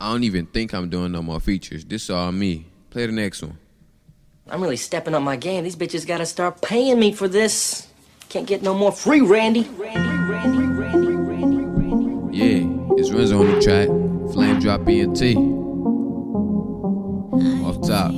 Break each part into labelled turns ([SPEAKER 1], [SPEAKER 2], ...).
[SPEAKER 1] I don't even think I'm doing no more features. This all me. Play the next one.
[SPEAKER 2] I'm really stepping up my game. These bitches gotta start paying me for this. Can't get no more free, Randy.
[SPEAKER 1] Yeah, it's Renzo on the track. Flame Drop ENT. Off top.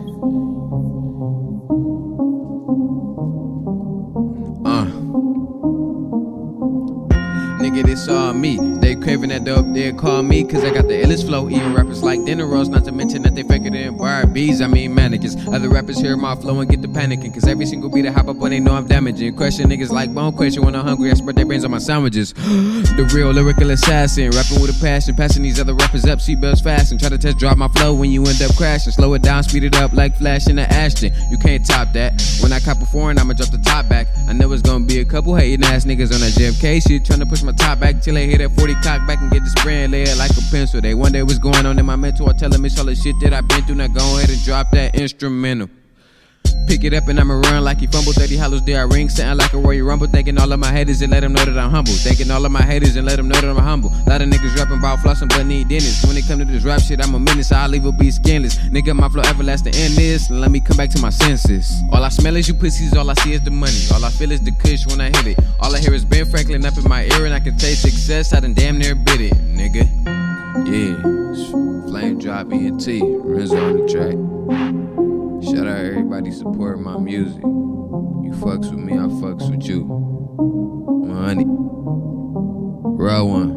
[SPEAKER 1] Nigga, this all me. They craving that dope, they call me, cause I got the illest flow. Even rappers like dinner rolls, not to mention that they faker than Barbies. I mean mannequins. Other rappers hear my flow and get to panicking, cause every single beat I hop up on, they know I'm damaging. Question niggas like bone question when I'm hungry, I spread their brains on my sandwiches. The real lyrical assassin, rapping with a passion, passing these other rappers up, seatbelts fast, and try to test drive my flow when you end up crashing. Slow it down, speed it up like Flash in the Ashton. You can't top that. When I cop a foreign, I'ma drop the top back. I know it's gonna be a couple hating ass niggas on that JFK shit, trying to push my top back till they hit that 40 cock back and get the spray and lay it like a pencil. They wonder what's going on in my mental. I tell them it's all the shit that I've been through. Now go ahead and drop that instrumental. Pick it up and I'ma run like he fumbled. 30 hollows there I ring, sounding like a Royal Rumble. Thanking all of my haters and let them know that I'm humble. Thanking all of my haters and let them know that I'm humble. Lot of niggas rapping about flossing but need dentists. When it come to this rap shit, I'm a menace, I'll leave a be skinless. Nigga, my flow everlasting in this, and let me come back to my senses. All I smell is you pussies, all I see is the money. All I feel is the kush when I hit it. All I hear is Ben Franklin up in my ear, and I can taste success, I done damn near bit it, nigga. Yeah, it's Flame Drop ENT, Renzo on the track. Shout out everybody supporting my music. You fucks with me, I fucks with you. Money. Raw one.